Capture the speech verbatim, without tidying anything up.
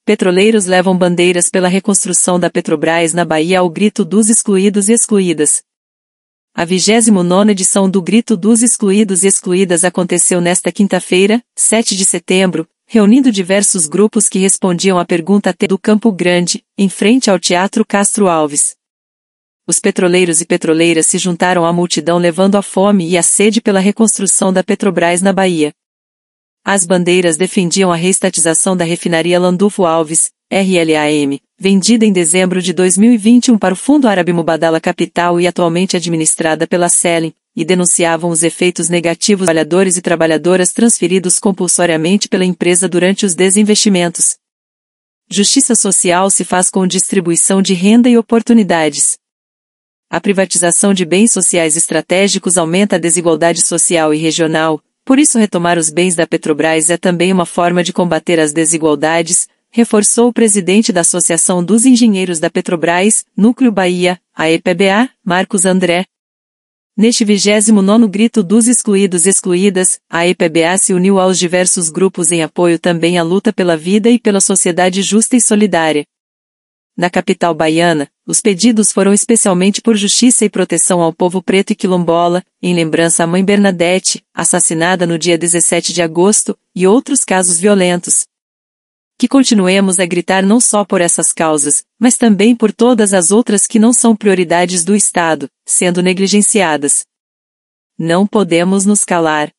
Petroleiros levam bandeiras pela reconstrução da Petrobras na Bahia ao grito dos excluídos e excluídas. A vigésima nona edição do Grito dos Excluídos e Excluídas aconteceu nesta quinta-feira, sete de setembro, reunindo diversos grupos que respondiam à pergunta T do Campo Grande, em frente ao Teatro Castro Alves. Os petroleiros e petroleiras se juntaram à multidão levando a fome e a sede pela reconstrução da Petrobras na Bahia. As bandeiras defendiam a reestatização da refinaria Landulfo Alves, R L A M, vendida em dezembro de dois mil e vinte e um para o Fundo Árabe Mubadala Capital e atualmente administrada pela Selim, e denunciavam os efeitos negativos dos trabalhadores e trabalhadoras transferidos compulsoriamente pela empresa durante os desinvestimentos. Justiça social se faz com distribuição de renda e oportunidades. A privatização de bens sociais estratégicos aumenta a desigualdade social e regional, por isso retomar os bens da Petrobras é também uma forma de combater as desigualdades, reforçou o presidente da Associação dos Engenheiros da Petrobras, Núcleo Bahia, a E P B A, Marcos André. Neste vigésimo nono Grito dos Excluídos e Excluídas, a E P B A se uniu aos diversos grupos em apoio também à luta pela vida e pela sociedade justa e solidária. Na capital baiana, os pedidos foram especialmente por justiça e proteção ao povo preto e quilombola, em lembrança à mãe Bernadette, assassinada no dia dezessete de agosto, e outros casos violentos. Que continuemos a gritar não só por essas causas, mas também por todas as outras que não são prioridades do Estado, sendo negligenciadas. Não podemos nos calar.